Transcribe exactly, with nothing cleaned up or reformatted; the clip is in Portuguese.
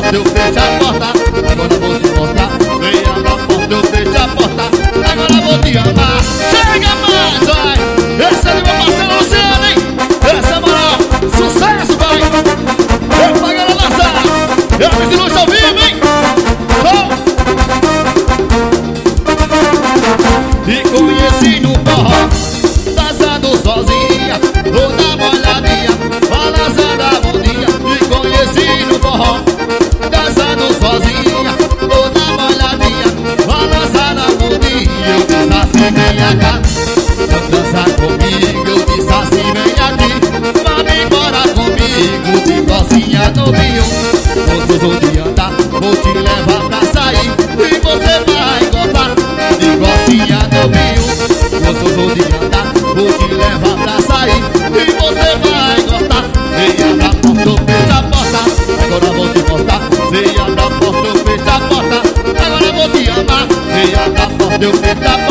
eu fecho a porta. Agora vou te mostrar. Vem abra a porta, eu fecho a porta. Agora vou te amar. Chega mais, vai. Esse é de meu parceiro Luciano, hein? Essa é moral, sucesso, vai. Eu pagando a lançada. Eu fiz de luz ao vivo, hein? Te conheci no forró, dançando sozinha, toda molhadinha, balançando a bundinha. Te conheci no forró, dançando sozinha, toda molhadinha, balançando a bundinha. Eu disse assim, vem cá, vamos dançar comigo. Eu disse assim, vem aqui, vamos embora comigo. De calcinha no vinho, gostoso de andar, vou te levar pra sair e você vai gostar. De calcinha no vinho, gostoso de andar, vou te levar pra sair e você vai gostar. Venha na porta, eu fecho a porta, agora vou te mostrar. Venha na porta, eu fecho a porta, agora vou te amar. Venha na porta, eu fecho a porta.